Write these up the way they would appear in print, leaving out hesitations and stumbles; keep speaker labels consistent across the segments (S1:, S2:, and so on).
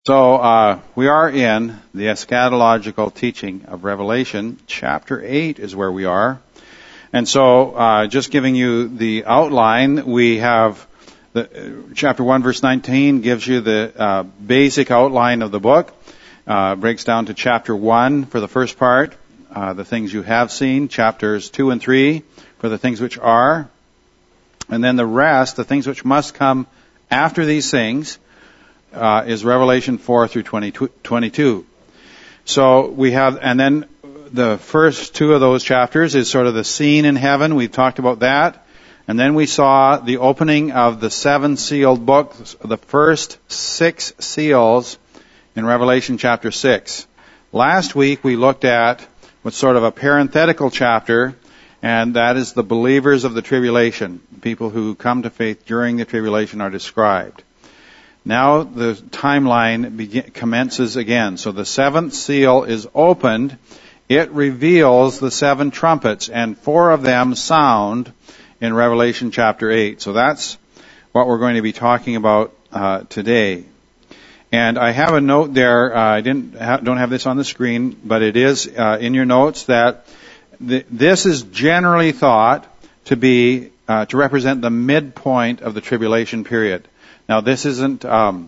S1: So we are in the eschatological teaching of Revelation. Chapter 8 is where we are. And so just giving you the outline, we have chapter 1 verse 19 gives you the basic outline of the book. Breaks down to chapter 1 for the first part, the things you have seen. Chapters 2 and 3 for the things which are. And then the rest, the things which must come after these things, is Revelation 4 through 22. So we have, and then the first two of those chapters is sort of the scene in heaven. We've talked about that. And then we saw the opening of the seven sealed books, the first 6 seals in Revelation chapter 6. Last week we looked at what's sort of a parenthetical chapter, and that is the believers of the tribulation. People who come to faith during the tribulation are described. Now the timeline commences again. So the 7th seal is opened. It reveals the 7 trumpets, and 4 of them sound in Revelation chapter 8. So that's what we're going to be talking about today. And I have a note there. I don't have this on the screen, but it is in your notes that this is generally thought to be to represent the midpoint of the tribulation period. Now, this isn't not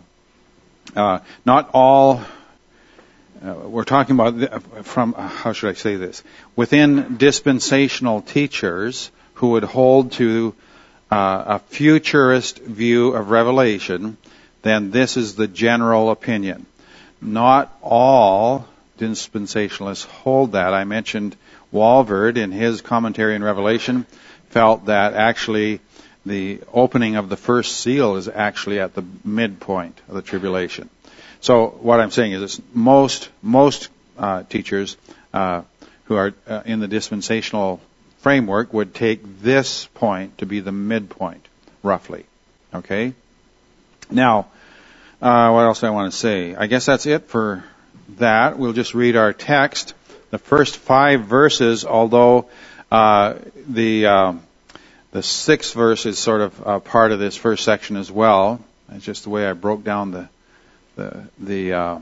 S1: all. We're talking about from how should I say this? Within dispensational teachers who would hold to a futurist view of Revelation, then this is the general opinion. Not all dispensationalists hold that. I mentioned Walvoord in his commentary in Revelation felt that actually the opening of the first seal is actually at the midpoint of the tribulation. So what I'm saying is most teachers who are in the dispensational framework would take this point to be the midpoint, roughly. Okay? Now, what else do I want to say? I guess that's it for that. We'll just read our text. The first 5 verses, although the 6th verse is sort of part of this first section as well. It's just the way I broke down the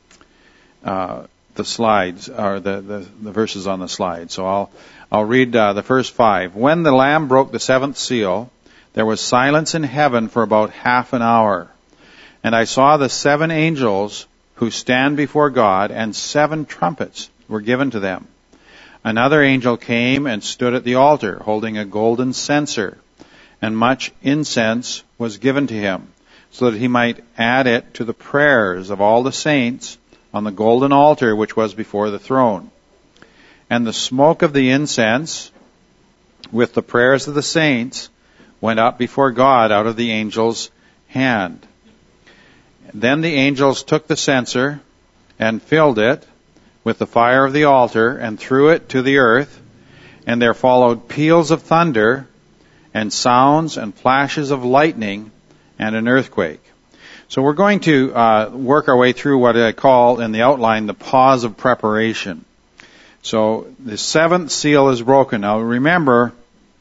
S1: slides or the verses on the slide. So I'll read the first 5. When the Lamb broke the 7th seal, there was silence in heaven for about half an hour. And I saw the 7 angels who stand before God, and 7 trumpets were given to them. Another angel came and stood at the altar, holding a golden censer, and much incense was given to him, so that he might add it to the prayers of all the saints on the golden altar which was before the throne. And the smoke of the incense, with the prayers of the saints, went up before God out of the angel's hand. Then the angels took the censer and filled it with the fire of the altar, and threw it to the earth, and there followed peals of thunder, and sounds and flashes of lightning, and an earthquake. So we're going to work our way through what I call in the outline the pause of preparation. So the 7th seal is broken. Now remember,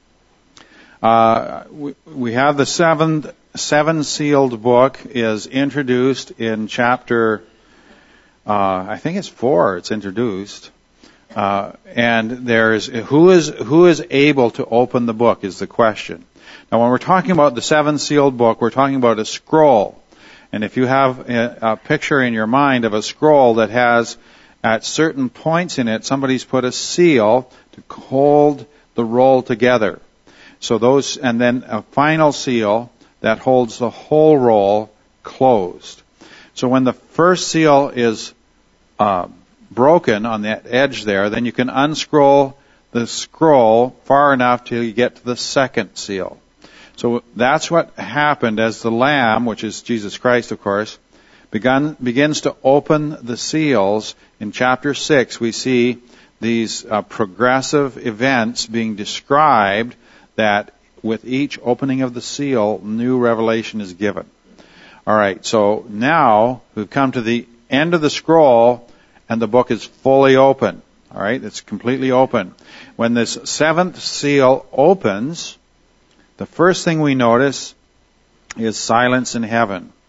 S1: we have the 7 sealed book is introduced in chapter I think it's 4. It's introduced, and there's who is able to open the book is the question. Now, when we're talking about the 7 sealed book, we're talking about a scroll, and if you have a picture in your mind of a scroll that has at certain points in it, somebody's put a seal to hold the roll together. So those, and then a final seal that holds the whole roll closed. So when the first seal is broken on that edge there, then you can unscroll the scroll far enough till you get to the 2nd seal. So that's what happened as the Lamb, which is Jesus Christ, of course, begins to open the seals. In chapter 6, we see these progressive events being described that with each opening of the seal, new revelation is given. All right, so now we've come to the end of the scroll, and the book is fully open. All right, it's completely open. When this 7th seal opens, the first thing we notice is silence in heaven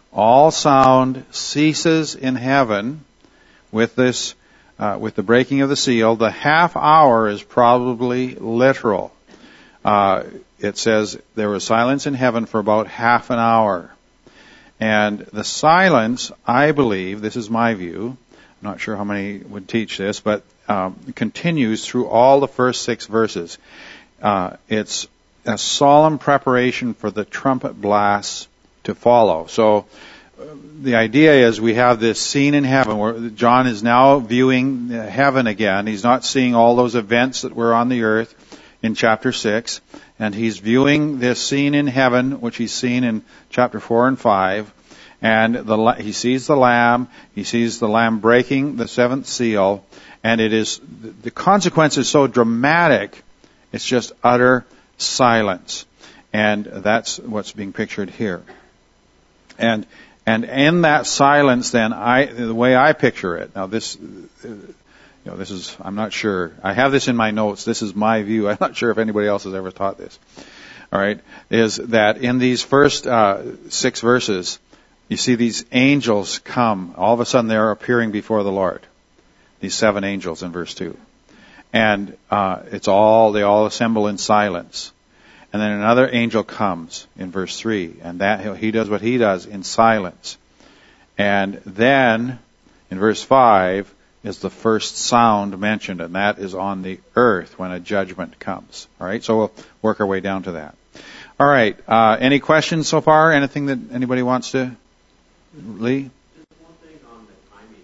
S1: all sound ceases in heaven with this, with the breaking of the seal. The half hour is probably literal. It says there was silence in heaven for about half an hour. And the silence, I believe, this is my view, I'm not sure how many would teach this, but continues through all the first 6 verses. It's a solemn preparation for the trumpet blasts to follow. So the idea is we have this scene in heaven where John is now viewing heaven again. He's not seeing all those events that were on the earth in chapter 6. And he's viewing this scene in heaven, which he's seen in chapter 4 and 5. And he sees the Lamb. He sees the Lamb breaking the 7th seal. And it is, the consequence is so dramatic, it's just utter silence. And that's what's being pictured here. And in that silence, then, the way I picture it, now this is, I'm not sure. I have this in my notes. This is my view. I'm not sure if anybody else has ever taught this. All right. Is that in these first 6 verses, you see these angels come. All of a sudden they're appearing before the Lord. These 7 angels in verse 2. And they all assemble in silence. And then another angel comes in verse 3. And that he does what he does in silence. And then in verse 5, is the first sound mentioned, and that is on the earth when a judgment comes. All right, so we'll work our way down to that. All right, any questions so far? Anything that anybody wants to? Lee?
S2: Just one thing on the timing,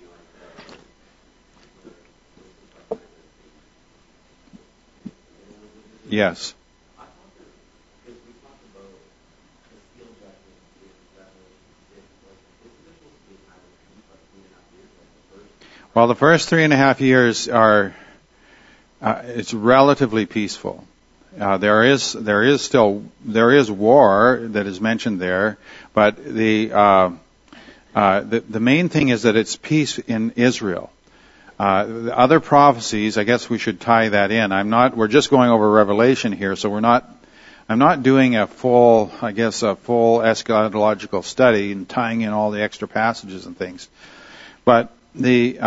S1: Yes.
S2: I thought that, because we talked about the seal judgment in Revelation 6, isn't this supposed to be a time of peace, like 3.5 years, like the first?
S1: Well, the first 3.5 years are, it's relatively peaceful. There is war that is mentioned there, but the main thing is that it's peace in Israel. The other prophecies, I guess we should tie that in. We're just going over Revelation here, so I'm not doing a full eschatological study and tying in all the extra passages and things. But the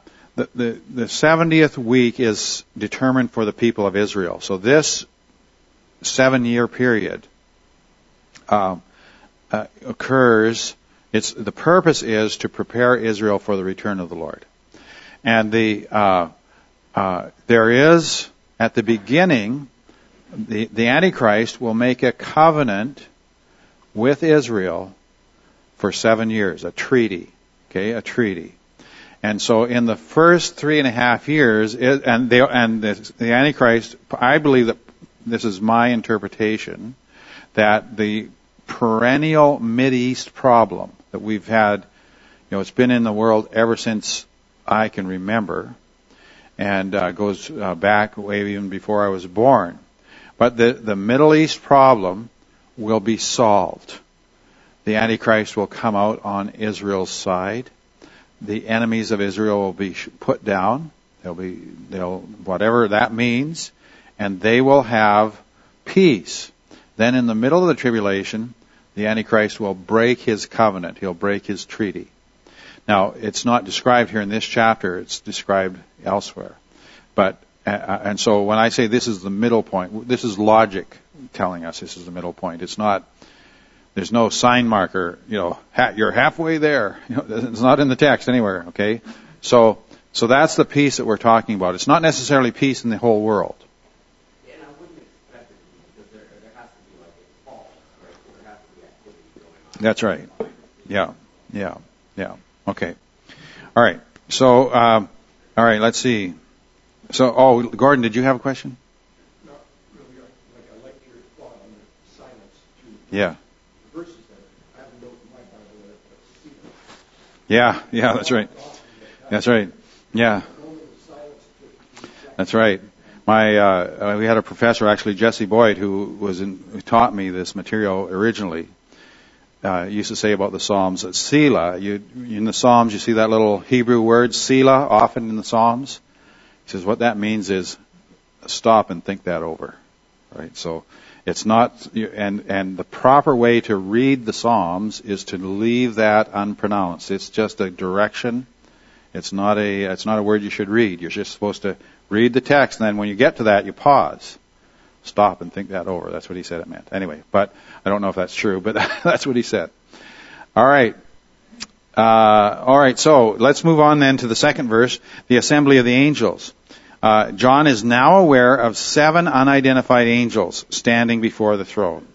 S1: 70th week is determined for the people of Israel. So this 7-year period occurs. The purpose is to prepare Israel for the return of the Lord. And there is at the beginning, the Antichrist will make a covenant with Israel for 7 years, a treaty. Okay, a treaty. And so in the first 3.5 years, the Antichrist, I believe that this is my interpretation, that the perennial Mideast problem that we've had, it's been in the world ever since I can remember, and goes back way even before I was born. But the Middle East problem will be solved. The Antichrist will come out on Israel's side. The enemies of Israel will be put down. They'll whatever that means, and they will have peace. Then in the middle of the tribulation, the Antichrist will break his covenant. He'll break his treaty. Now, it's not described here in this chapter. It's described elsewhere. But and so when I say this is the middle point, this is logic telling us this is the middle point. It's not. There's no sign marker. You're halfway there. It's not in the text anywhere. Okay, so that's the peace that we're talking about. It's not necessarily peace in the whole world.
S2: And I wouldn't expect it to be, because there has to be like a fall, right? There has to be activity going on.
S1: That's right. Yeah. Okay. All right. So, all right. Let's see. So, Gordon, did you have a question?
S3: No, really. I like your thought on the silence too.
S1: Yeah.
S3: The verses that I have a note in my Bible that see.
S1: Yeah. That's right. That's right. Yeah. That's right. We had a professor, actually Jesse Boyd, who taught me this material originally. Used to say about the Psalms that Selah, in the Psalms you see that little Hebrew word Selah often in the Psalms. He says what that means is stop and think that over, right? So, It's not, and the proper way to read the Psalms is to leave that unpronounced. It's just a direction. It's not a word you should read. You're just supposed to read the text, and then when you get to that, you pause. Stop and think that over. That's what he said it meant. Anyway, but I don't know if that's true, but that's what he said. All right. So let's move on then to the second verse, the assembly of the angels. John is now aware of 7 unidentified angels standing before the throne.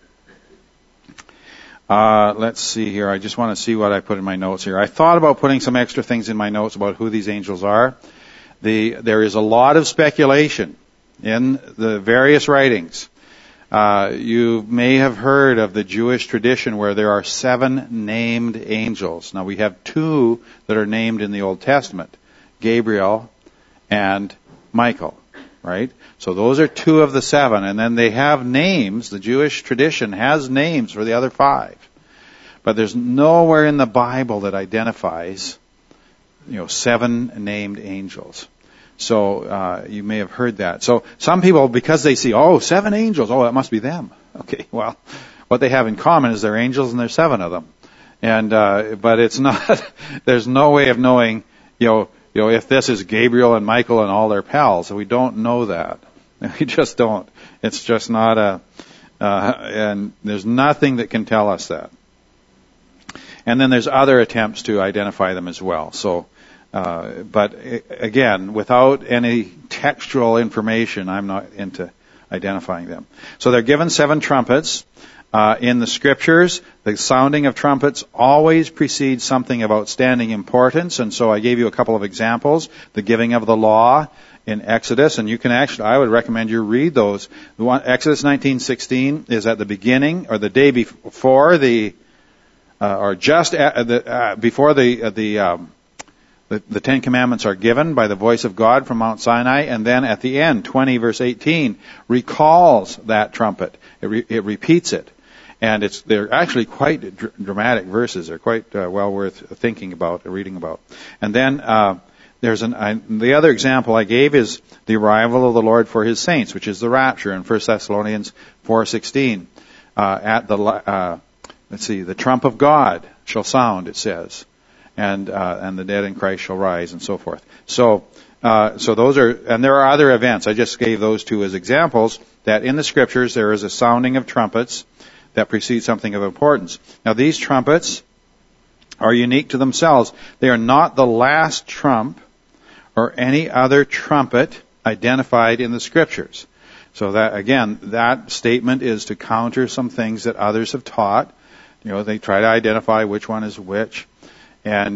S1: Let's see here. I just want to see what I put in my notes here. I thought about putting some extra things in my notes about who these angels are. There is a lot of speculation in the various writings. You may have heard of the Jewish tradition where there are 7 named angels. Now we have 2 that are named in the Old Testament, Gabriel and Michael, right? So those are 2 of the 7, and then they have names. The Jewish tradition has names for the other 5. But there's nowhere in the Bible that identifies, 7 named angels. So you may have heard that. So some people, because they see, 7 angels, that must be them. Okay, well, what they have in common is they're angels and there's 7 of them. And but it's not. There's no way of knowing, if this is Gabriel and Michael and all their pals. So we don't know that. We just don't. It's just not and there's nothing that can tell us that. And then there's other attempts to identify them as well. So. But again, without any textual information, I'm not into identifying them. So they're given 7 trumpets. In the scriptures, the sounding of trumpets always precedes something of outstanding importance, and so I gave you a couple of examples. The giving of the law in Exodus, and you can I would recommend you read those. Exodus 19:16 is at the beginning, or the day before or just before the 10 Commandments are given by the voice of God from Mount Sinai, and then at the end, 20 verse 18, recalls that trumpet. It repeats it. And they're actually quite dramatic verses. They're quite well worth thinking about, reading about. And then the other example I gave is the arrival of the Lord for His saints, which is the rapture in 1 Thessalonians 4:16. The trump of God shall sound, it says. And the dead in Christ shall rise, and so forth. So those are, and there are other events. I just gave those 2 as examples that in the scriptures there is a sounding of trumpets that precedes something of importance. Now these trumpets are unique to themselves. They are not the last trump or any other trumpet identified in the scriptures. So that statement is to counter some things that others have taught. They try to identify which one is which. And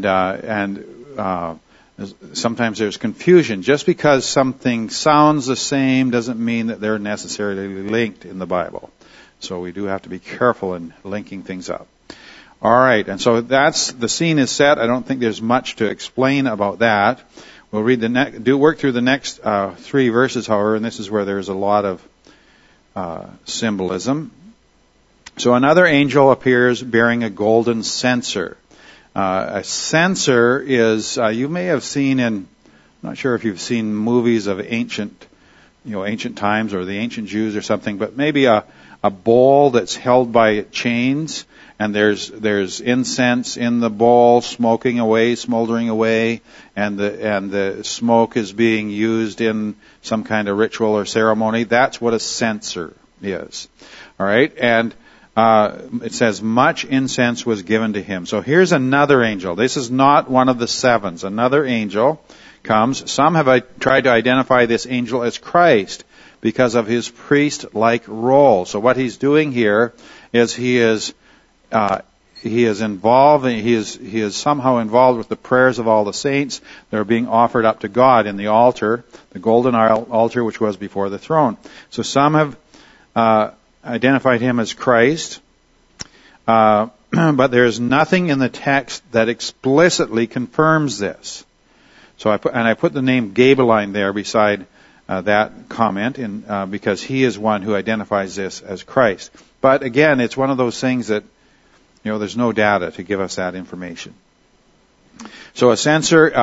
S1: sometimes there's confusion. Just because something sounds the same doesn't mean that they're necessarily linked in the Bible. So we do have to be careful in linking things up. All right, and so the scene is set. I don't think there's much to explain about that. We'll read work through the next 3 verses, however, and this is where there's a lot of symbolism. So another angel appears bearing a golden censer. A censer is, you may have seen I'm not sure if you've seen movies of ancient times or the ancient Jews or something, but maybe a bowl that's held by chains, and there's incense in the bowl smoldering away, and the smoke is being used in some kind of ritual or ceremony. That's what a censer is. All right, and it says, much incense was given to him. So here's another angel. This is not one of the 7. Another angel comes. Some have tried to identify this angel as Christ because of his priest-like role. So what he's doing here is he is involved. He is somehow involved with the prayers of all the saints that are being offered up to God in the altar, the golden altar which was before the throne. So some have identified him as Christ, but there is nothing in the text that explicitly confirms this. So I put the name Gabeline there beside that comment, because he is one who identifies this as Christ. But again, it's one of those things that there's no data to give us that information. So a censer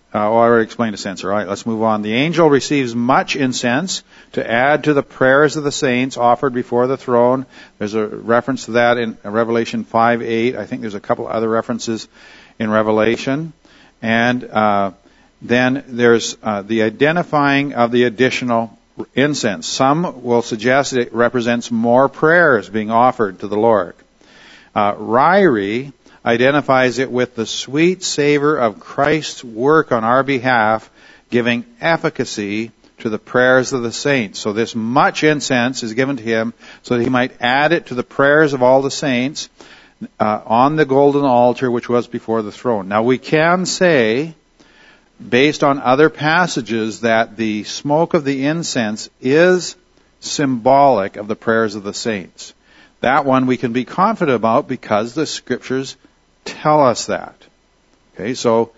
S1: I already explained a censer. All right, let's move on. The angel receives much incense to add to the prayers of the saints offered before the throne. There's a reference to that in Revelation 5:8. I think there's a couple other references in Revelation. And then there's the identifying of the additional incense. Some will suggest it represents more prayers being offered to the Lord. Ryrie identifies it with the sweet savor of Christ's work on our behalf, giving efficacy to the prayers of the saints. So this much incense is given to him so that he might add it to the prayers of all the saints on the golden altar which was before the throne. Now we can say, based on other passages, that the smoke of the incense is symbolic of the prayers of the saints. That one we can be confident about because the scriptures tell us that. Okay, so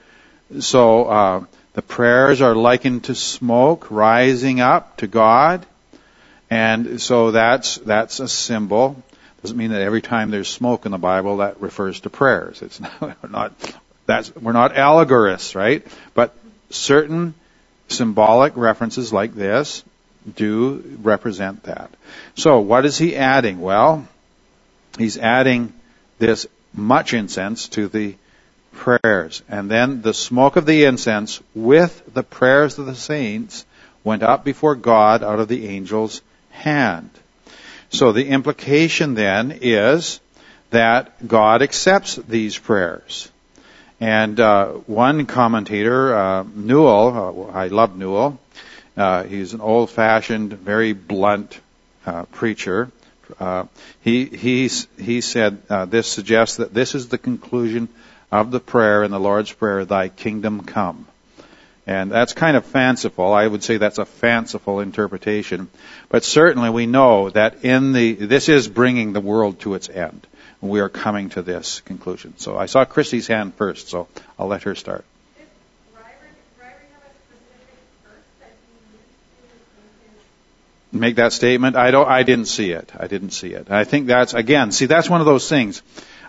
S1: the prayers are likened to smoke rising up to God, and so that's a symbol. Doesn't mean that every time there's smoke in the Bible that refers to prayers. It's not we're not allegorists, right? But certain symbolic references like this do represent that. So what is he adding? Well, he's adding this much incense to the prayers. And then the smoke of the incense with the prayers of the saints went up before God out of the angel's hand. So the implication then is that God accepts these prayers. And one commentator, Newell, I love Newell, he's an old-fashioned, very blunt preacher. He said this suggests that this is the conclusion of the prayer in the Lord's Prayer, "Thy kingdom come." And that's kind of fanciful. I would say that's a fanciful interpretation. But certainly we know that this is bringing the world to its end. We are coming to this conclusion. So I saw Christy's hand first, so I'll let her start.
S4: Did Ryrie have a specific verse that he used to
S1: Make that statement? I didn't see it. I think that's one of those things.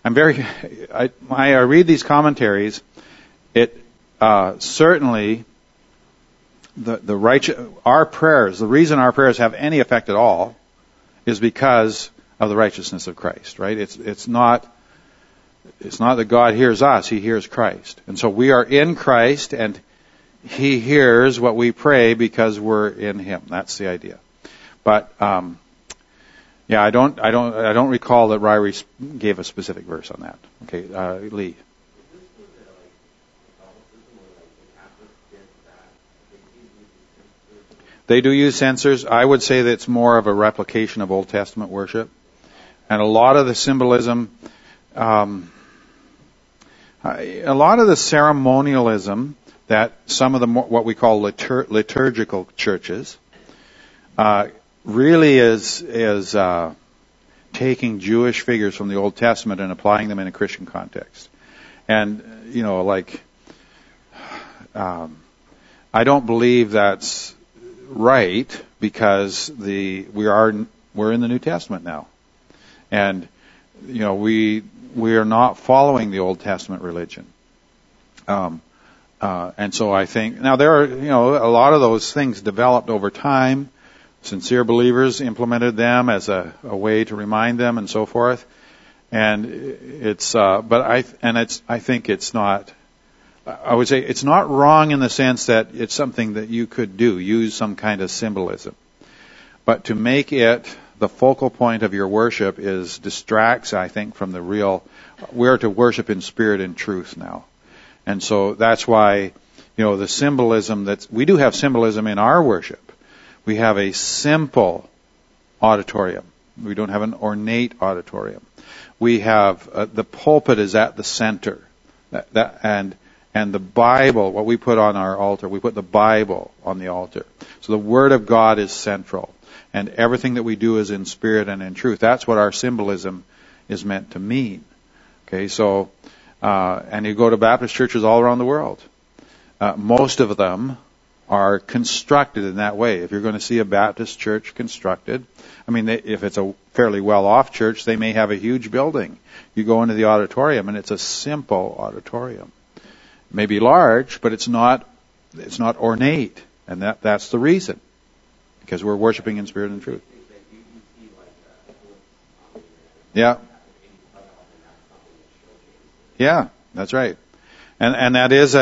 S1: I read these commentaries. It certainly our prayers. The reason our prayers have any effect at all is because of the righteousness of Christ. Right? It's not that God hears us; He hears Christ, and so we are in Christ, and He hears what we pray because we're in Him. That's the idea. But I don't recall that Ryrie gave a specific verse on that. Okay, Lee. They do use censers. I would say that it's more of a replication of Old Testament worship, and a lot of the symbolism, a lot of the ceremonialism that some of the what we call liturgical churches really is taking Jewish figures from the Old Testament and applying them in a Christian context. And I don't believe that's right because we're in the New Testament now, and we are not following the Old Testament religion. And so I think now there are a lot of those things developed over time. Sincere believers implemented them as a way to remind them and so forth. And I think it's not. I would say it's not wrong in the sense that it's something that you could use some kind of symbolism. But to make it the focal point of your worship distracts, I think, from the real. We're to worship in spirit and truth now. And so that's why, the symbolism we do have symbolism in our worship. We have a simple auditorium. We don't have an ornate auditorium. We have the pulpit is at the center, and the Bible. What we put on our altar, we put the Bible on the altar. So the Word of God is central, and everything that we do is in spirit and in truth. That's what our symbolism is meant to mean. Okay, so and you go to Baptist churches all around the world. Most of them are constructed in that way. If you're going to see a Baptist church constructed, if it's a fairly well-off church, they may have a huge building. You go into the auditorium, and it's a simple auditorium. It may be large, but it's not it's not ornate, and that's the reason, because we're worshiping in spirit and truth. Yeah. Yeah, that's right. And that is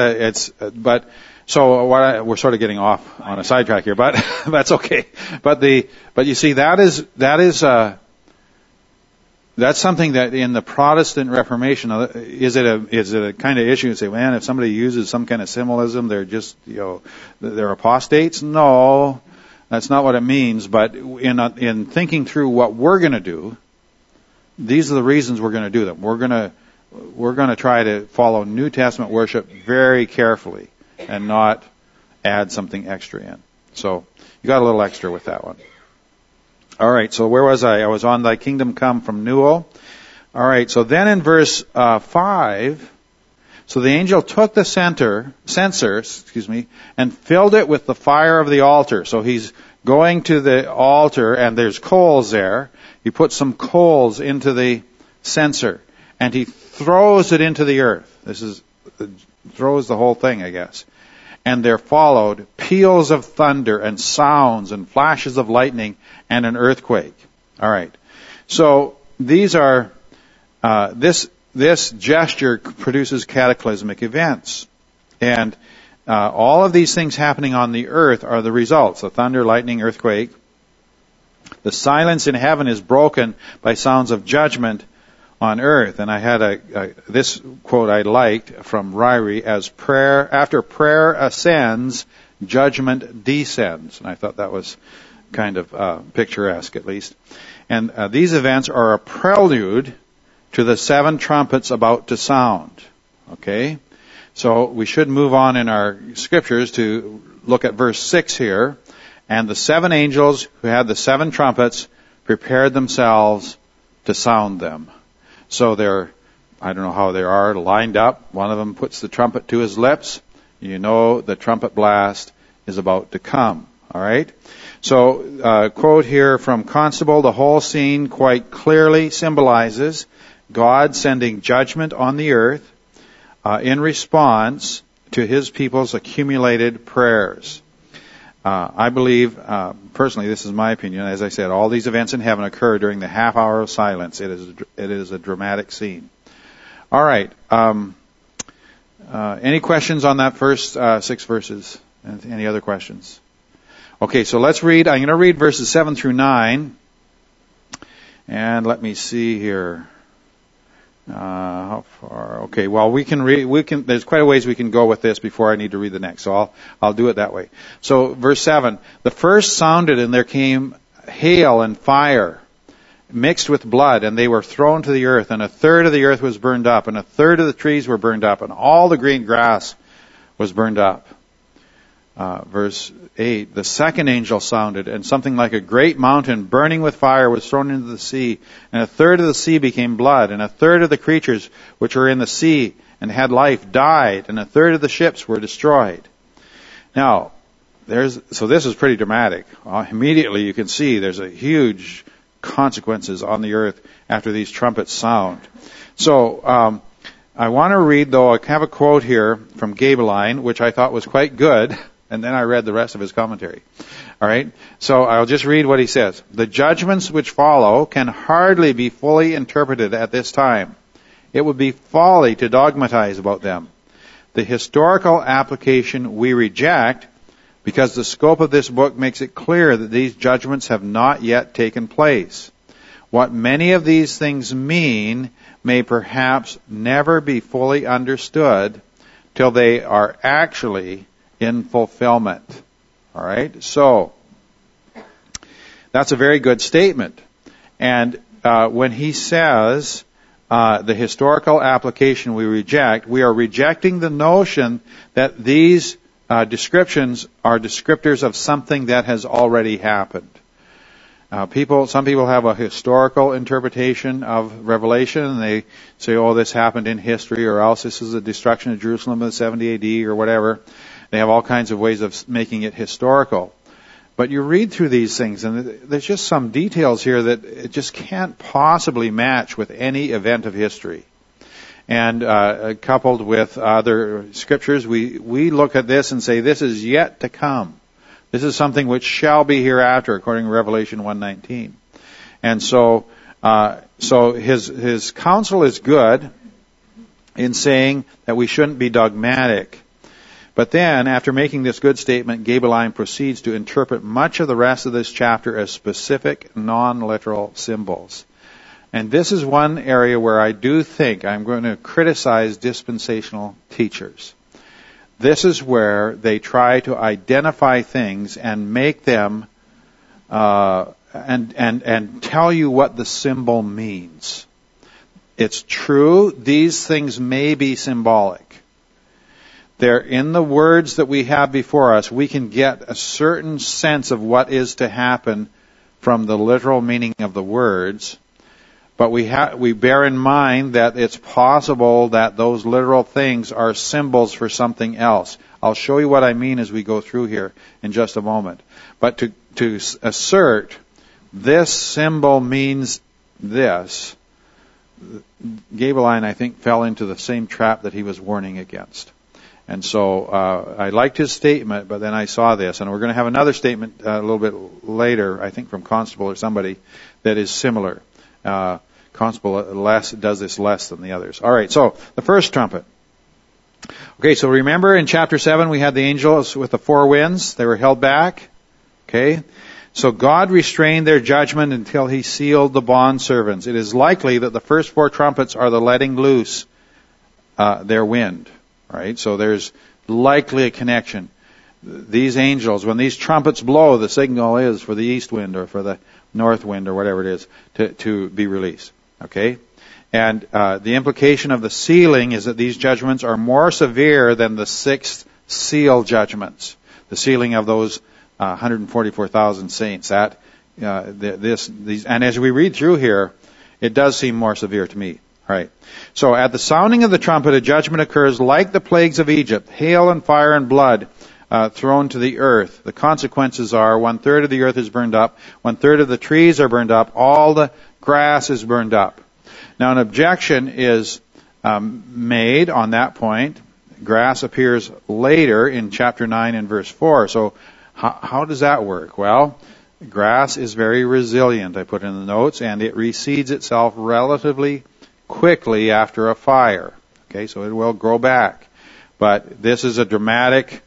S1: we're sort of getting off on a sidetrack here, but that's okay. But you see, that's something that in the Protestant Reformation, is it a kind of issue to say, man, if somebody uses some kind of symbolism, they're just, they're apostates? No, that's not what it means. But in thinking through what we're going to do, these are the reasons we're going to do them. We're going to try to follow New Testament worship very carefully and not add something extra in. So you got a little extra with that one. All right, so where was I? I was on Thy Kingdom Come from Newell. All right, so then in verse 5, so the angel took the censer, and filled it with the fire of the altar. So he's going to the altar, and there's coals there. He puts some coals into the censer, and he throws it into the earth. Throws the whole thing, I guess. And there followed peals of thunder and sounds and flashes of lightning and an earthquake. All right. So these are this gesture produces cataclysmic events, and all of these things happening on the earth are the results: the thunder, lightning, earthquake. The silence in heaven is broken by sounds of judgment on earth. And I had this quote I liked from Ryrie as after prayer ascends, judgment descends. And I thought that was kind of picturesque, at least. And these events are a prelude to the 7 trumpets about to sound. Okay? So we should move on in our scriptures to look at verse 6 here. And the 7 angels who had the 7 trumpets prepared themselves to sound them. So I don't know how they are, lined up. One of them puts the trumpet to his lips. You know the trumpet blast is about to come. All right? So, quote here from Constable, the whole scene quite clearly symbolizes God sending judgment on the earth in response to his people's accumulated prayers. I believe, personally, this is my opinion, as I said, all these events in heaven occur during the half hour of silence. It is a dramatic scene. All right. Any questions on that first 6 verses? Any other questions? Okay, so let's read. I'm going to read verses 7 through 9. And let me see here. How far? Okay, well, we can there's quite a ways we can go with this before I need to read the next, so I'll do it that way. So, verse 7, the first sounded, and there came hail and fire mixed with blood, and they were thrown to the earth, and 1/3 of the earth was burned up, and 1/3 of the trees were burned up, and all the green grass was burned up. Verse 8, the second angel sounded, and something like a great mountain burning with fire was thrown into the sea, and 1/3 of the sea became blood, and 1/3 of the creatures which were in the sea and had life died, and 1/3 of the ships were destroyed. Now, so this is pretty dramatic. Immediately you can see there's a huge consequences on the earth after these trumpets sound. So, I want to read, though, I have a quote here from Gabeline, which I thought was quite good. And then I read the rest of his commentary. All right? So I'll just read what he says. The judgments which follow can hardly be fully interpreted at this time. It would be folly to dogmatize about them. The historical application we reject because the scope of this book makes it clear that these judgments have not yet taken place. What many of these things mean may perhaps never be fully understood till they are actually in fulfillment. All right? So, that's a very good statement. And when he says the historical application we reject, we are rejecting the notion that these descriptions are descriptors of something that has already happened. Some people have a historical interpretation of Revelation, and they say, oh, this happened in history, or else this is the destruction of Jerusalem in 70 AD, or whatever. They have all kinds of ways of making it historical. But you read through these things, and there's just some details here that it just can't possibly match with any event of history. and coupled with other scriptures, we look at this and say this is yet to come. This is something which shall be hereafter, according to Revelation 1:19. And so his counsel is good in saying that we shouldn't be dogmatic. But then, after making this good statement, Gaebelein proceeds to interpret much of the rest of this chapter as specific, non-literal symbols. And this is one area where I do think I'm going to criticize dispensational teachers. This is where they try to identify things and make them and tell you what the symbol means. It's true, these things may be symbolic. They're in the words that we have before us. We can get a certain sense of what is to happen from the literal meaning of the words. But we bear in mind that it's possible that those literal things are symbols for something else. I'll show you what I mean as we go through here in just a moment. But to assert this symbol means this, Gaebelein, I think, fell into the same trap that he was warning against. And so I liked his statement, but then I saw this. And we're going to have another statement a little bit later, I think from Constable or somebody, that is similar. Constable does this less than the others. All right, so the first trumpet. Okay, so remember in chapter 7 we had the angels with the four winds. They were held back. Okay, so God restrained their judgment until he sealed the bondservants. It is likely that the first four trumpets are the letting loose their wind. Right, so there's likely a connection. These angels, when these trumpets blow, the signal is for the east wind or for the north wind or whatever it is to be released. Okay? And the implication of the sealing is that these judgments are more severe than the sixth seal judgments, the sealing of those 144,000 saints. And as we read through here, it does seem more severe to me. Right. So at the sounding of the trumpet, a judgment occurs like the plagues of Egypt, hail and fire and blood thrown to the earth. The consequences are 1/3 of the earth is burned up, 1/3 of the trees are burned up, all the grass is burned up. Now an objection is made on that point. Grass appears later in chapter 9 and verse 4. So how does that work? Well, grass is very resilient, I put in the notes, and it reseeds itself relatively quickly after a fire. Okay, so it will grow back. But this is a dramatic,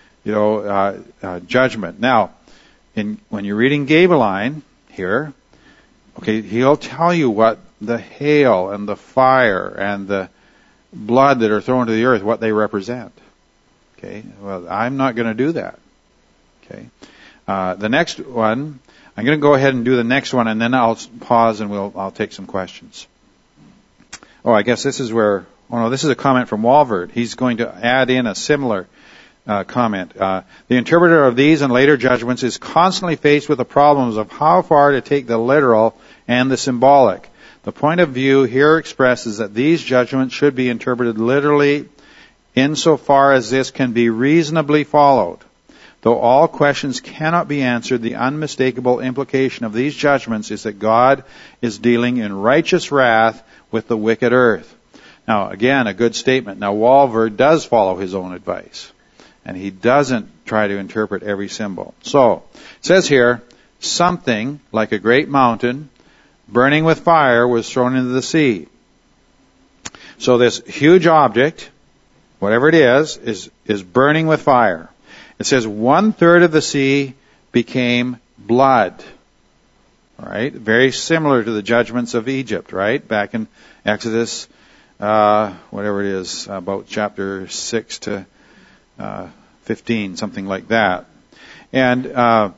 S1: judgment. Now, when you're reading Gaebelein here, okay, he'll tell you what the hail and the fire and the blood that are thrown to the earth, what they represent. Okay, well, I'm not going to do that. Okay, the next one, I'm going to go ahead and do the next one, and then I'll pause and I'll take some questions. Oh, I guess this is where, this is a comment from Walvoord. He's going to add in a similar comment. The interpreter of these and later judgments is constantly faced with the problems of how far to take the literal and the symbolic. The point of view here expresses that these judgments should be interpreted literally insofar as this can be reasonably followed. Though all questions cannot be answered, the unmistakable implication of these judgments is that God is dealing in righteous wrath with the wicked earth. Now, again, a good statement. Now, Walvoord does follow his own advice, and he doesn't try to interpret every symbol. So, it says here, something like a great mountain burning with fire was thrown into the sea. So this huge object, whatever it is burning with fire. It says 1/3 of the sea became blood. All right, very similar to the judgments of Egypt, right? Back in Exodus, whatever it is, about chapter 6 to 15, something like that. And now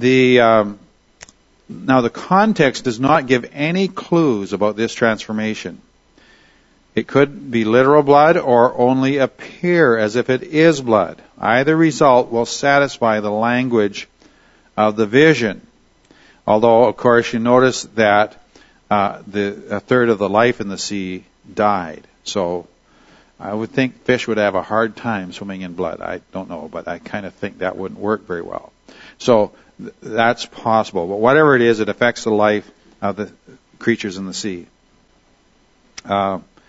S1: the context does not give any clues about this transformation. It could be literal blood or only appear as if it is blood. Either result will satisfy the language of the vision. Although, of course, you notice that a third of the life in the sea died. So I would think fish would have a hard time swimming in blood. I don't know, but I kind of think that wouldn't work very well. So that's possible. But whatever it is, it affects the life of the creatures in the sea.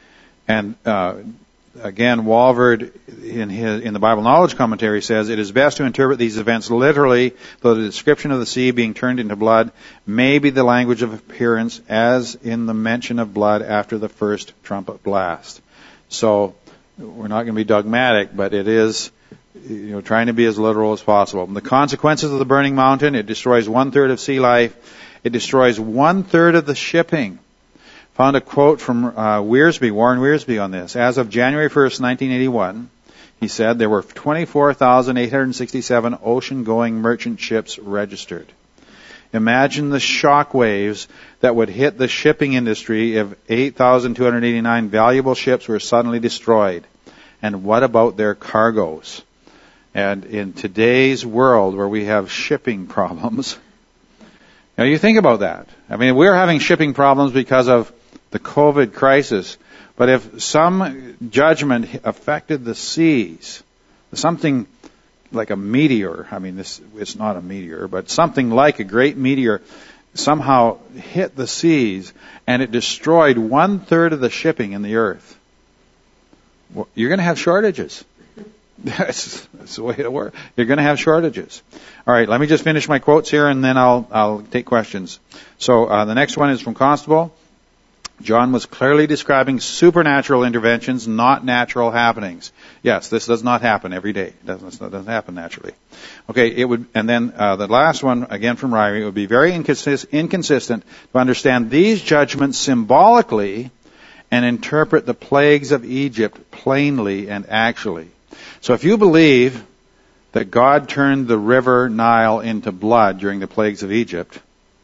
S1: And again, Walvoord in the Bible Knowledge Commentary says it is best to interpret these events literally, though the description of the sea being turned into blood may be the language of appearance, as in the mention of blood after the first trumpet blast. So we're not going to be dogmatic, but it is trying to be as literal as possible. The consequences of the burning mountain: it destroys 1/3 of sea life. It destroys 1/3 of the shipping. Found a quote from Warren Wiersbe on this. As of January 1st, 1981, he said there were 24,867 ocean-going merchant ships registered. Imagine the shock waves that would hit the shipping industry if 8,289 valuable ships were suddenly destroyed. And what about their cargoes? And in today's world where we have shipping problems, you think about that. I mean, we're having shipping problems because of the COVID crisis, but if some judgment affected the seas, something like a meteor, I mean, it's not a meteor, but something like a great meteor somehow hit the seas and it destroyed 1/3 of the shipping in the earth, well, you're going to have shortages. That's the way it works. You're going to have shortages. All right, let me just finish my quotes here, and then I'll take questions. So the next one is from Constable. John was clearly describing supernatural interventions, not natural happenings. Yes, this does not happen every day. It doesn't happen naturally. Okay, it would, and then the last one, again from Ryrie, it would be very inconsistent to understand these judgments symbolically and interpret the plagues of Egypt plainly and actually. So if you believe that God turned the river Nile into blood during the plagues of Egypt,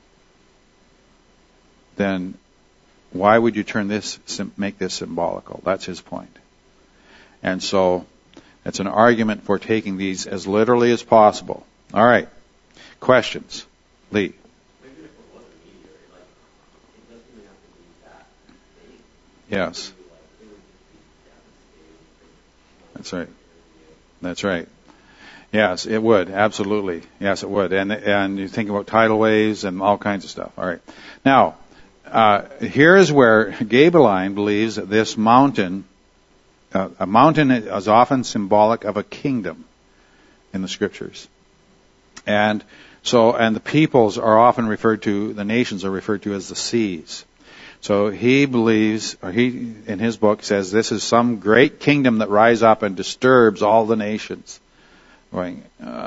S1: then why would you make this symbolical? That's his point. And so it's an argument for taking these as literally as possible. All right. Questions? Lee.
S2: Maybe if it was a meteor, it doesn't even have to be that big.
S1: Yes. That's right. That's right. Yes, it would. Absolutely. Yes, it would. And you think about tidal waves and all kinds of stuff. All right. Now, here's where Gabeline believes that this mountain, a mountain is often symbolic of a kingdom in the scriptures. And the peoples are often referred to, the nations are referred to as the seas. So he believes, or he, in his book, says this is some great kingdom that rise up and disturbs all the nations. Going,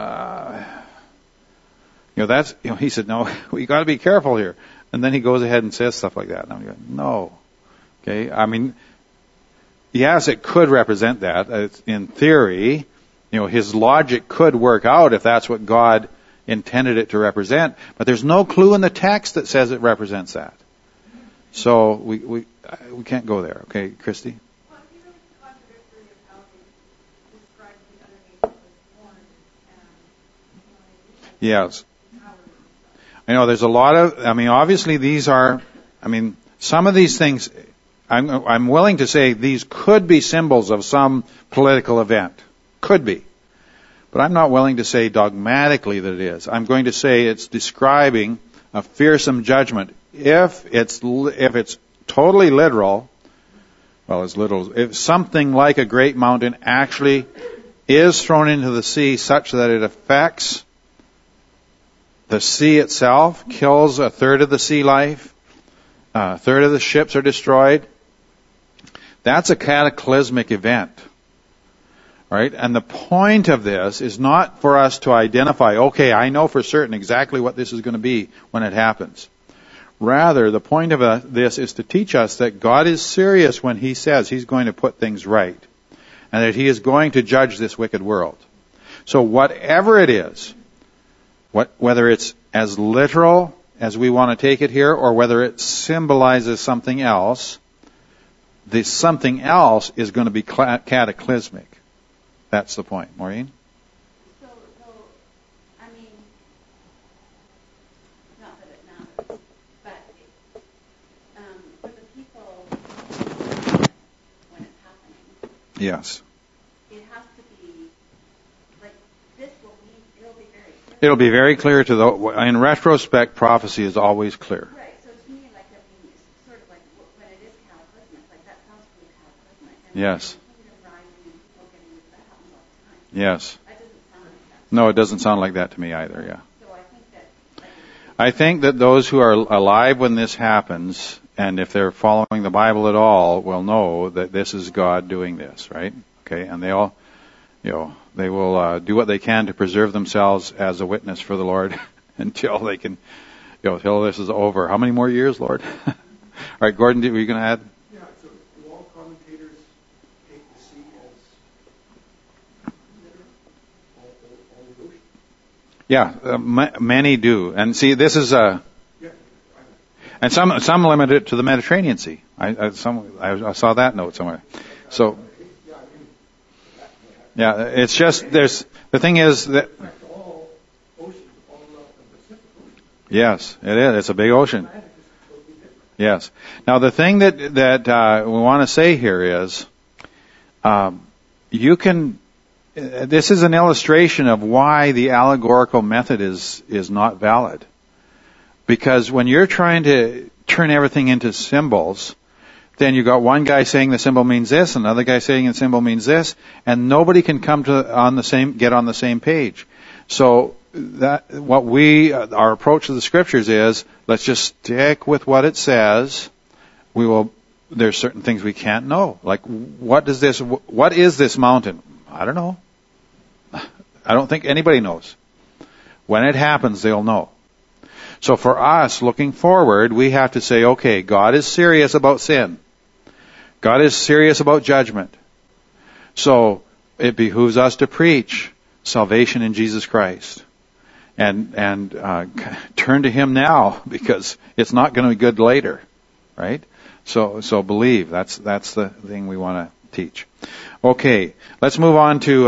S1: he said, no, we got to be careful here. And then he goes ahead and says stuff like that. And I'm going, no. Okay, I mean, yes, it could represent that. In theory, his logic could work out if that's what God intended it to represent. But there's no clue in the text that says it represents that. So we can't go there. Okay, Christy?
S4: Well, if you really contradictory of how they describe the other nations as born and
S1: Yes. I know there's a lot of, obviously these are, some of these things, I'm willing to say these could be symbols of some political event. Could be. But I'm not willing to say dogmatically that it is. I'm going to say it's describing a fearsome judgment. If it's totally literal, if something like a great mountain actually is thrown into the sea such that it affects the sea itself, kills 1/3 of the sea life, 1/3 of the ships are destroyed, that's a cataclysmic event. Right? And the point of this is not for us to identify, okay, I know for certain exactly what this is going to be when it happens. Rather, the point of this is to teach us that God is serious when he says he's going to put things right and that he is going to judge this wicked world. So whatever it is, whether it's as literal as we want to take it here or whether it symbolizes something else, this something else is going to be cataclysmic. That's the point. Maureen?
S5: So, not that it matters, but for the people when it's happening,
S1: Yes.
S5: it has to be, this it'll be very clear.
S1: It'll be very clear in retrospect, prophecy is always clear.
S5: Right, so to me, sort of when it is cataclysmic, that sounds pretty cataclysmic.
S1: Yes.
S5: kingdom rising and people getting that happens all the time.
S1: Yes.
S5: That doesn't sound like that.
S1: No, it doesn't sound like that to me either, yeah.
S5: So I think that, like,
S1: I think that those who are alive when this happens, and if they're following the Bible at all, will know that this is God doing this, right? Okay, and they all, they will do what they can to preserve themselves as a witness for the Lord until they can, until this is over. How many more years, Lord? All right, Gordon, were you going to add?
S3: Yeah, so do all commentators take the sea as bitter? All ocean?
S1: Yeah, many do. And see, this is
S3: Yeah.
S1: and some limit it to the Mediterranean Sea. I saw that note somewhere. So, yeah, it's just the thing is that.
S3: In fact, all oceans all around the Pacific Ocean.
S1: Yes, it is. It's a big ocean.
S3: Atlantic is totally different.
S1: Yes. Now the thing that we want to say here is, you can. This is an illustration of why the allegorical method is not valid, because when you're trying to turn everything into symbols, then you got one guy saying the symbol means this, another guy saying the symbol means this, and nobody can come get on the same page. So our approach to the scriptures is, let's just stick with what it says. There's certain things we can't know. Like, what is this mountain? I don't know. I don't think anybody knows. When it happens, they'll know. So for us, looking forward, we have to say, okay, God is serious about sin. God is serious about judgment. So it behooves us to preach salvation in Jesus Christ. And turn to Him now, because it's not going to be good later. Right? So believe. That's the thing we want to teach. Okay, let's move on to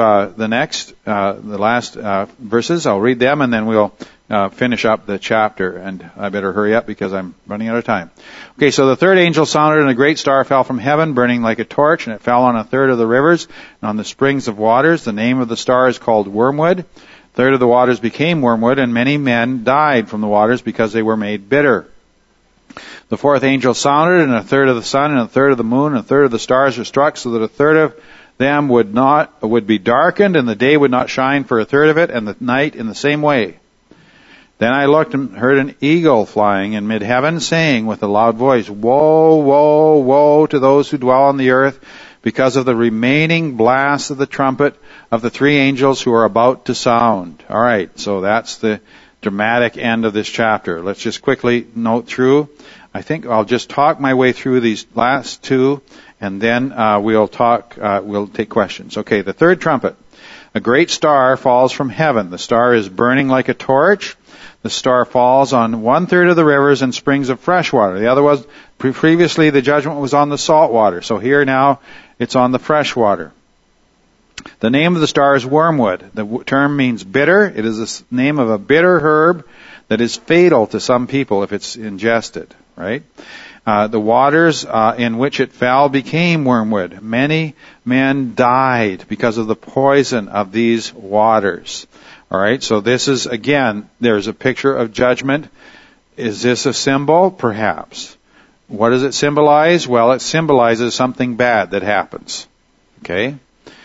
S1: the last verses. I'll read them and then we'll finish up the chapter. And I better hurry up because I'm running out of time. Okay, so the third angel sounded, and a great star fell from heaven, burning like a torch, and it fell on a third of the rivers and on the springs of waters. The name of the star is called Wormwood. A third of the waters became wormwood, and many men died from the waters because they were made bitter. The fourth angel sounded, and a third of the sun, and a third of the moon, and a third of the stars were struck, so that a third of them would be darkened, and the day would not shine for a third of it, and the night in the same way. Then I looked and heard an eagle flying in mid-heaven, saying with a loud voice, Woe, woe, woe to those who dwell on the earth, because of the remaining blast of the trumpet of the three angels who are about to sound. All right, so that's the dramatic end of this chapter. Let's just quickly note through. I think I'll just talk my way through these last two, and then we'll take questions. Okay, the third trumpet. A great star falls from heaven. The star is burning like a torch. The star falls on 1/3 of the rivers and springs of fresh water. The other was, previously the judgment was on the salt water. So here now it's on the fresh water. The name of the star is wormwood. The term means bitter. It is the name of a bitter herb that is fatal to some people if it's ingested, right? The waters in which it fell became wormwood. Many men died because of the poison of these waters. All right, so this is, again, there's a picture of judgment. Is this a symbol? Perhaps. What does it symbolize? Well, it symbolizes something bad that happens. Okay?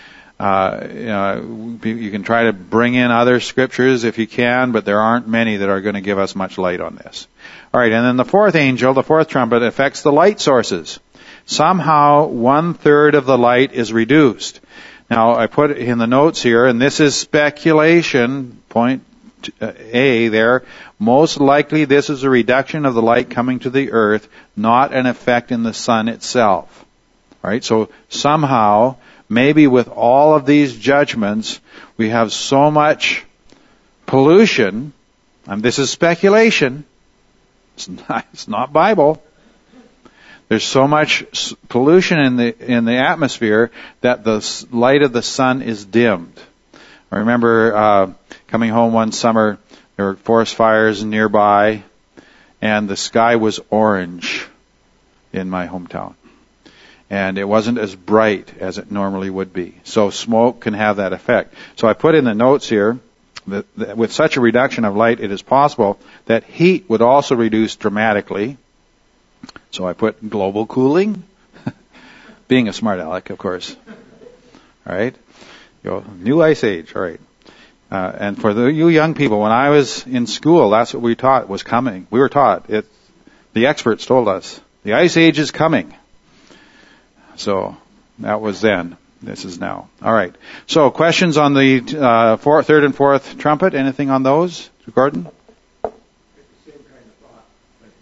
S1: You can try to bring in other scriptures if you can, but there aren't many that are going to give us much light on this. All right, and then the fourth angel, the fourth trumpet, affects the light sources. Somehow 1/3 of the light is reduced. Now, I put in the notes here, and this is speculation, point A there. Most likely this is a reduction of the light coming to the earth, not an effect in the sun itself. All right, so somehow, maybe with all of these judgments, we have so much pollution, and this is speculation, it's not Bible. There's so much pollution in the atmosphere that the light of the sun is dimmed. I remember coming home one summer, there were forest fires nearby, and the sky was orange in my hometown. And it wasn't as bright as it normally would be. So smoke can have that effect. So I put in the notes here that with such a reduction of light, it is possible that heat would also reduce dramatically. So I put global cooling. Being a smart aleck, of course. All right? New ice age. All right. And for you young people, when I was in school, that's what we taught was coming. We were taught it. The experts told us the ice age is coming. So that was then. This is now. All right. So questions on the third and fourth trumpet? Anything on those, Gordon?
S3: It's the same kind of thought, but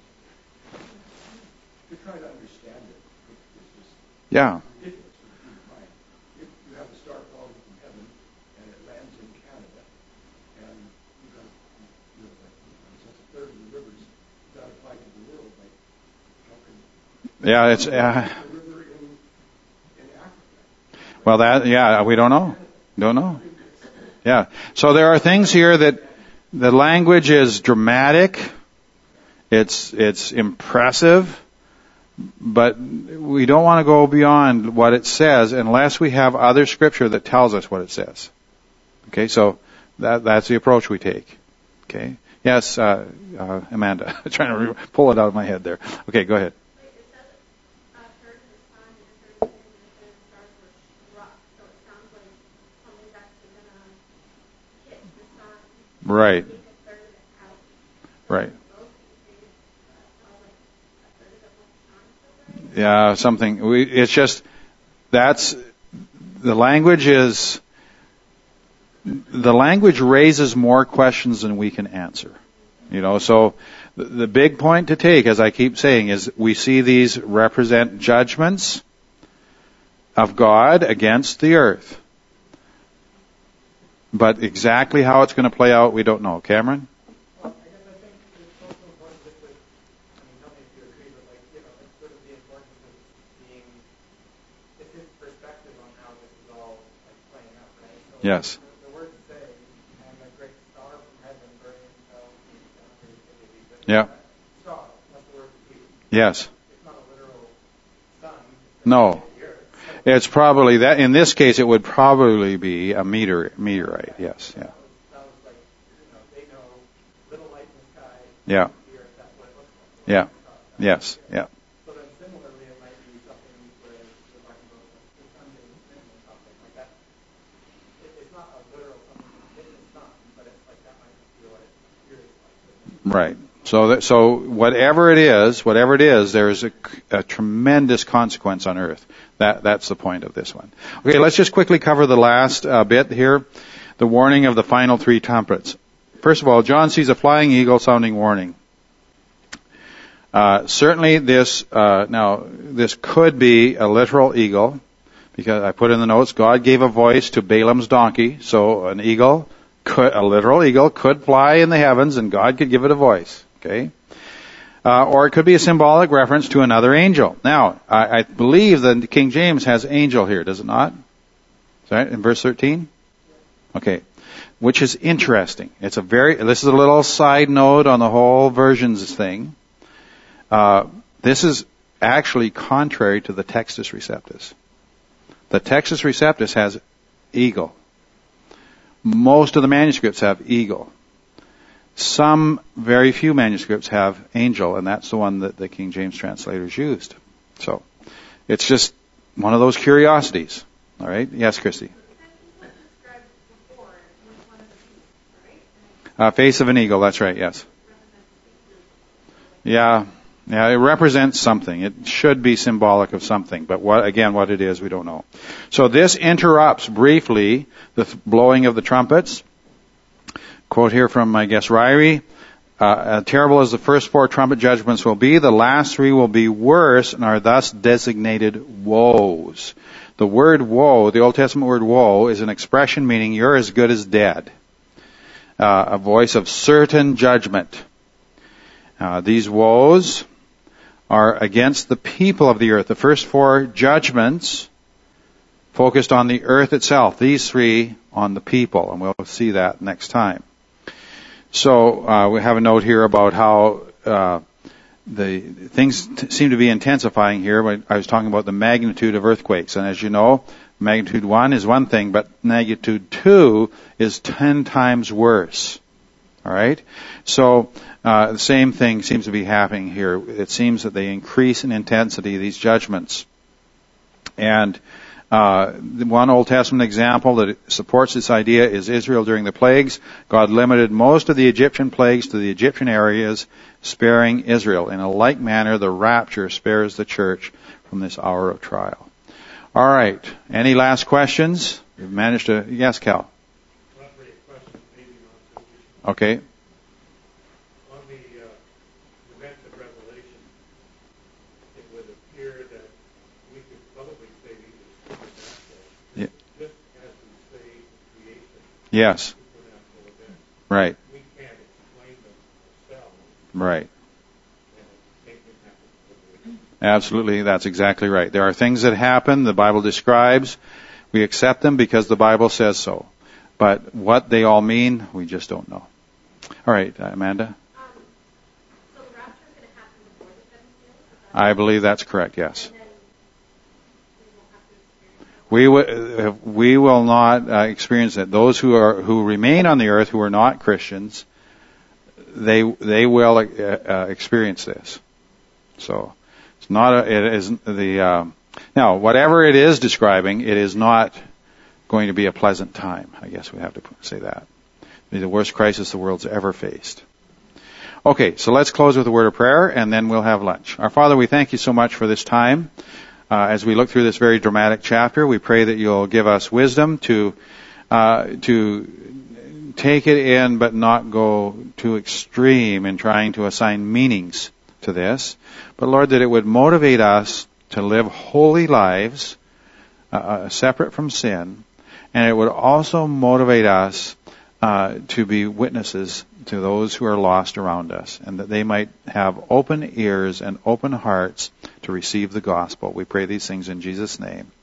S3: to try to understand it, it's just
S1: Yeah.
S3: ridiculous for the human mind. You have a star falling from heaven, and it lands in Canada, and you've got, since a third of the rivers that apply to the world, like how can
S1: Yeah, it's
S3: the river in Africa?
S1: well we don't know. Don't know. Yeah. So there are things here that the language is dramatic. It's impressive, but we don't want to go beyond what it says unless we have other scripture that tells us what it says. Okay, so that's the approach we take. Okay. Yes, Amanda. I'm trying to pull it out of my head there. Okay, go ahead.
S4: It says a third of the sun and a third of the moon and the stars were struck, so it sounds like something's actually going to hit the sun.
S1: Right.
S4: Take a third of it out.
S1: Right.
S4: Both these sound like a third of it won't shine so bright.
S1: Yeah, something. It's just that's the language is. The language raises more questions than we can answer. So the big point to take, as I keep saying, is we see these represent judgments of God against the earth. But exactly how it's going to play out, we don't know. Cameron?
S2: Well, I guess I think it's also important just with, tell me if you agree, but it's sort of the importance of being, it's his perspective on how this is all playing out, right? So
S1: Yes.
S2: the words say, and a great star from heaven burning fell, but
S1: Yeah.
S2: star, that's the word that's used.
S1: Yes.
S2: It's not a literal sun.
S1: No.
S2: It's the earth.
S1: It's probably that. In this case, it would probably be a meteorite. Yes. Yeah.
S2: That was like, they know little light in the sky.
S1: Yeah.
S2: The earth, that's what it looks like.
S1: Yeah. Yes. Yeah.
S2: So then similarly, it might be something where we're talking about the sun being spin or something like that. It's not a literal something hitting the sun, but it's like that might be what it appears like.
S1: Right. So whatever it is, there is a tremendous consequence on earth. That's the point of this one. Okay, let's just quickly cover the last bit here. The warning of the final three trumpets. First of all, John sees a flying eagle sounding warning. Certainly this could be a literal eagle, because I put in the notes, God gave a voice to Balaam's donkey, so a literal eagle could fly in the heavens and God could give it a voice. Okay? Or it could be a symbolic reference to another angel. Now, I believe that King James has angel here, does it not? Is that in verse 13? Okay. Which is interesting. This is a little side note on the whole versions thing. This is actually contrary to the Textus Receptus. The Textus Receptus has eagle. Most of the manuscripts have eagle. Some, very few manuscripts have angel, and that's the one that the King James translators used. So, it's just one of those curiosities. All right? Yes, Christy? Face of an eagle, that's right, yes. Yeah, it represents something. It should be symbolic of something, but what it is, we don't know. So this interrupts briefly the blowing of the trumpets. Quote here from, I guess, Ryrie. Terrible as the first four trumpet judgments will be, the last three will be worse and are thus designated woes. The word woe, the Old Testament word woe, is an expression meaning you're as good as dead. A voice of certain judgment. These woes are against the people of the earth. The first four judgments focused on the earth itself. These three on the people, and we'll see that next time. So we have a note here about how the things seem to be intensifying here. I was talking about the magnitude of earthquakes, and as you know, magnitude 1 is one thing, but magnitude 2 is 10 times worse. All right? So the same thing seems to be happening here. It seems that they increase in intensity, these judgments. And the one Old Testament example that supports this idea is Israel during the plagues. God limited most of the Egyptian plagues to the Egyptian areas, sparing Israel. In a like manner, the rapture spares the church from this hour of trial. All right. Any last questions? We've managed to... Yes, Cal.
S6: Not really a question, maybe not.
S1: Okay.
S6: On the events of Revelation, it would appear that we could probably say these are supernatural.
S1: Yeah.
S6: Just as we say in creation,
S1: Yes.
S6: supernatural events.
S1: Right.
S6: We can't explain them ourselves.
S1: Right.
S6: And make them happen for the
S1: Absolutely. That's exactly right. There are things that happen, the Bible describes. We accept them because the Bible says so. But what they all mean, we just don't know. All right, Amanda?
S4: So the rapture is going to happen before the seventh seal? Is that
S1: I believe that's correct, yes.
S4: And then we won't have to experience it?
S1: We will not experience it. Those who remain on the earth who are not Christians, they will experience this. So it's not it isn't the now whatever it is describing, it is not going to be a pleasant time. I guess we have to say that. It'll be the worst crisis the world's ever faced. Okay, so let's close with a word of prayer, and then we'll have lunch. Our Father, we thank you so much for this time. As we look through this very dramatic chapter, we pray that you'll give us wisdom to take it in, but not go too extreme in trying to assign meanings to this. But Lord, that it would motivate us to live holy lives, separate from sin, and it would also motivate us to be witnesses to those who are lost around us, and that they might have open ears and open hearts to receive the gospel. We pray these things in Jesus' name.